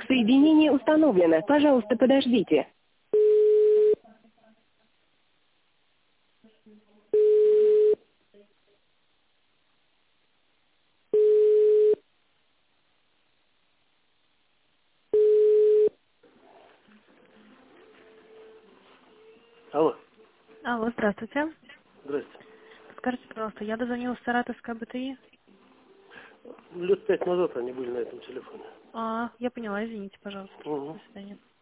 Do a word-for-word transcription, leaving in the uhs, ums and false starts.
Соединение установлено. Пожалуйста, подождите. Алло, Алло, здравствуйте. здрасте. Скажите, пожалуйста, я дозвонилась в Саратовское БТИ. Лет пять назад они были на этом телефоне. А, я поняла, извините, пожалуйста. Угу. До свидания.